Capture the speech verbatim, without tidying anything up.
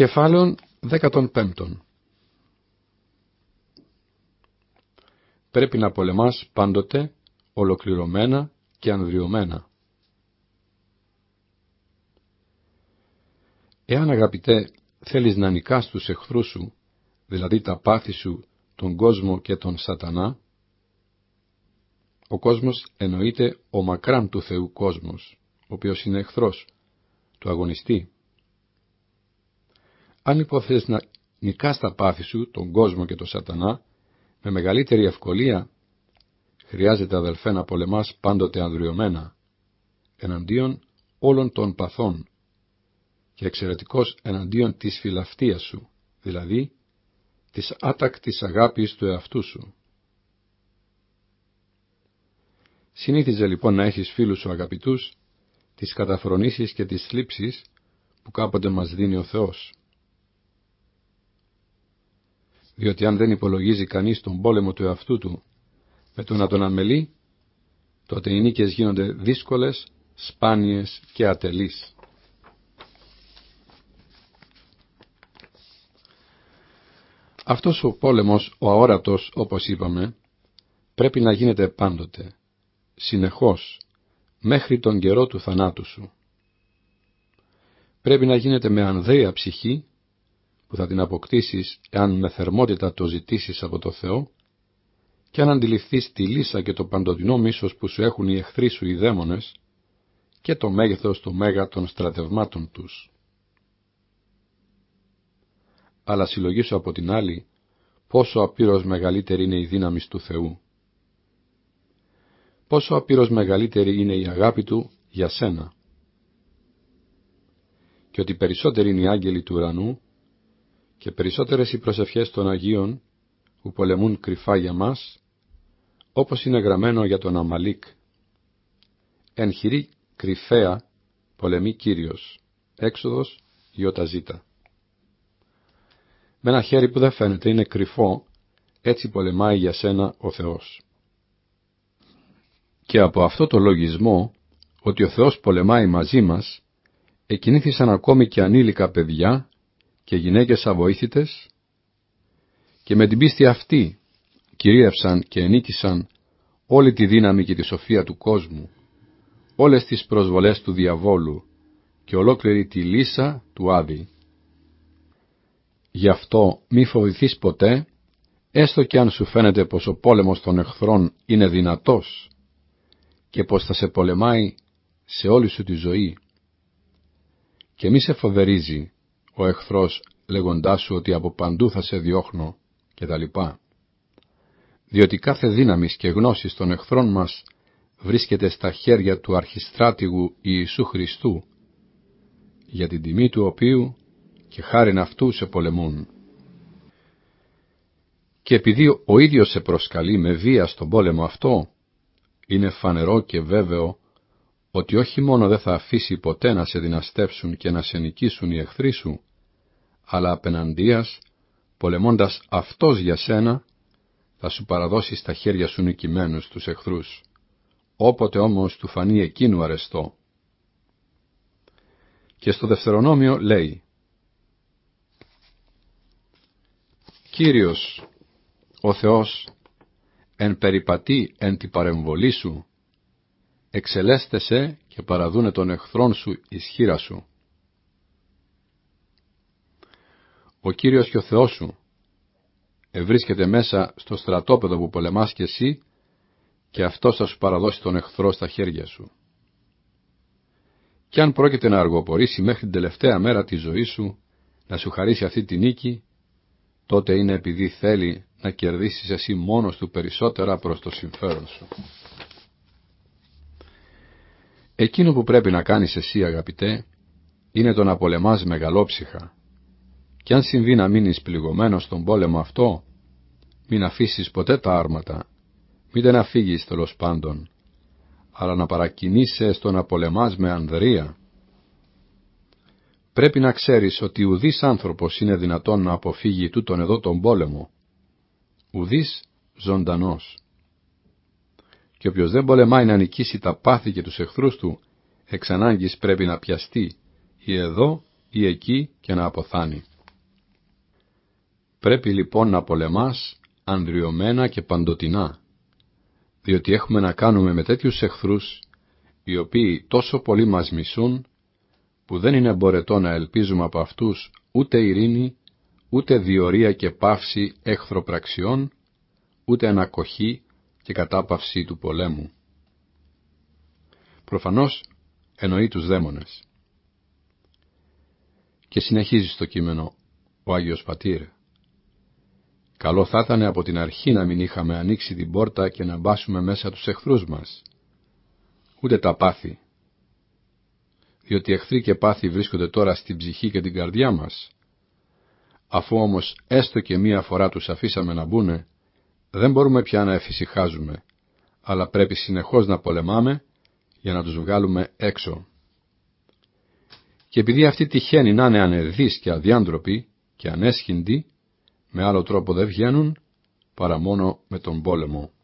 Κεφάλαιον δέκατον πέμπτον. Πρέπει να πολεμάς πάντοτε ολοκληρωμένα και ανδριωμένα. Εάν, αγαπητέ, θέλεις να νικάς τους εχθρούς σου, δηλαδή τα πάθη σου, τον κόσμο και τον σατανά, ο κόσμος εννοείται ο μακράν του Θεού κόσμος, ο οποίος είναι εχθρός του αγωνιστή. Αν λοιπόν θες να νικάς τα πάθη σου, τον κόσμο και τον σατανά, με μεγαλύτερη ευκολία, χρειάζεται, αδελφέ, να πολεμάς πάντοτε ανδριωμένα, εναντίον όλων των παθών και εξαιρετικώς εναντίον της φιλαυτίας σου, δηλαδή της άτακτης αγάπης του εαυτού σου. Συνήθιζε λοιπόν να έχεις φίλους σου αγαπητούς τις καταφρονήσεις και τις θλίψεις που κάποτε μας δίνει ο Θεός. Διότι αν δεν υπολογίζει κανείς τον πόλεμο του εαυτού του με το να τον αμελεί, τότε οι νίκες γίνονται δύσκολες, σπάνιες και ατελείς. Αυτός ο πόλεμος, ο αόρατος, όπως είπαμε, πρέπει να γίνεται πάντοτε, συνεχώς, μέχρι τον καιρό του θανάτου σου. Πρέπει να γίνεται με ανδρεία ψυχή, που θα την αποκτήσεις εάν με θερμότητα το ζητήσεις από το Θεό, και αν αντιληφθείς τη λύσα και το παντοτινό μίσος που σου έχουν οι εχθροί σου οι δαίμονες, και το μέγεθος το μέγα των στρατευμάτων τους. Αλλά συλλογήσου από την άλλη πόσο απείρως μεγαλύτερη είναι η δύναμη του Θεού. Πόσο απείρως μεγαλύτερη είναι η αγάπη Του για σένα. Και ότι περισσότεροι είναι οι άγγελοι του ουρανού και περισσότερες οι προσευχές των Αγίων που πολεμούν κρυφά για μας, όπως είναι γραμμένο για τον Αμαλίκ. Εν χειρή κρυφαία πολεμεί Κύριος. Έξοδος Ιωταζήτα. Με ένα χέρι που δεν φαίνεται, είναι κρυφό, έτσι πολεμάει για σένα ο Θεός. Και από αυτό το λογισμό, ότι ο Θεός πολεμάει μαζί μας, εκκινήθησαν ακόμη και ανήλικα παιδιά και γυναίκες αβοήθητες, και με την πίστη αυτή κυρίευσαν και ενίκησαν όλη τη δύναμη και τη σοφία του κόσμου, όλες τις προσβολές του διαβόλου και ολόκληρη τη λύσα του Άδη. Γι' αυτό μη φοβηθείς ποτέ, έστω και αν σου φαίνεται πως ο πόλεμος των εχθρών είναι δυνατός και πως θα σε πολεμάει σε όλη σου τη ζωή. Και μη σε φοβερίζει ο εχθρός λέγοντάς σου ότι από παντού θα σε διώχνω κτλ. Διότι κάθε δύναμης και γνώσης των εχθρών μας βρίσκεται στα χέρια του αρχιστράτηγου Ιησού Χριστού, για την τιμή του οποίου και χάριν αυτού σε πολεμούν. Και επειδή ο ίδιος σε προσκαλεί με βία στον πόλεμο αυτό, είναι φανερό και βέβαιο ότι όχι μόνο δεν θα αφήσει ποτέ να σε δυναστεύσουν και να σε νικήσουν οι εχθροί σου, αλλά απεναντίας, πολεμώντας αυτός για σένα, θα σου παραδώσει στα χέρια σου νικημένους τους εχθρούς, όποτε όμως του φανεί εκείνου αρεστό. Και στο Δευτερονόμιο λέει: Κύριος, ο Θεός, εν περιπατεί εν τη παρεμβολή σου, εξελέστεσαι και παραδούνε των εχθρών σου εις χείρα σου. Ο Κύριος και ο Θεός σου ευρίσκεται μέσα στο στρατόπεδο που πολεμάς και εσύ, και αυτός θα σου παραδώσει τον εχθρό στα χέρια σου. Και αν πρόκειται να αργοπορήσει μέχρι την τελευταία μέρα της ζωής σου να σου χαρίσει αυτή τη νίκη, τότε είναι επειδή θέλει να κερδίσεις εσύ μόνος του περισσότερα προς το συμφέρον σου. Εκείνο που πρέπει να κάνεις εσύ, αγαπητέ, είναι το να πολεμάς μεγαλόψυχα, και αν συμβεί να μείνεις πληγωμένος στον πόλεμο αυτό, μην αφήσεις ποτέ τα άρματα, μην να φύγεις τέλος πάντων, αλλά να παρακινείσαι στο να πολεμάς με ανδρεία. Πρέπει να ξέρεις ότι ουδής άνθρωπος είναι δυνατόν να αποφύγει τούτον εδώ τον πόλεμο, ουδής ζωντανός. Και όποιος δεν πολεμάει να νικήσει τα πάθη και τους εχθρούς του, εξ ανάγκης πρέπει να πιαστεί ή εδώ ή εκεί και να αποθάνει. Πρέπει λοιπόν να πολεμάς ανδριωμένα και παντοτινά, διότι έχουμε να κάνουμε με τέτοιους εχθρούς, οι οποίοι τόσο πολύ μας μισούν, που δεν είναι μπορετό να ελπίζουμε από αυτούς ούτε ειρήνη, ούτε διορία και πάυση εχθροπραξιών, ούτε ανακοχή και κατάπαυση του πολέμου. Προφανώς εννοεί τους δαίμονες. Και συνεχίζει στο κείμενο ο Άγιος Πατήρ. Καλό θα ήταν από την αρχή να μην είχαμε ανοίξει την πόρτα και να μπάσουμε μέσα τους εχθρούς μας, ούτε τα πάθη, διότι εχθροί και πάθη βρίσκονται τώρα στην ψυχή και την καρδιά μας. Αφού όμως έστω και μία φορά τους αφήσαμε να μπουνε, δεν μπορούμε πια να εφησυχάζουμε, αλλά πρέπει συνεχώς να πολεμάμε για να τους βγάλουμε έξω. Και επειδή αυτοί τυχαίνει να είναι ανεδείς και αδιάντροποι και ανέσχυντοι, με άλλο τρόπο δεν βγαίνουν παρά μόνο με τον πόλεμο.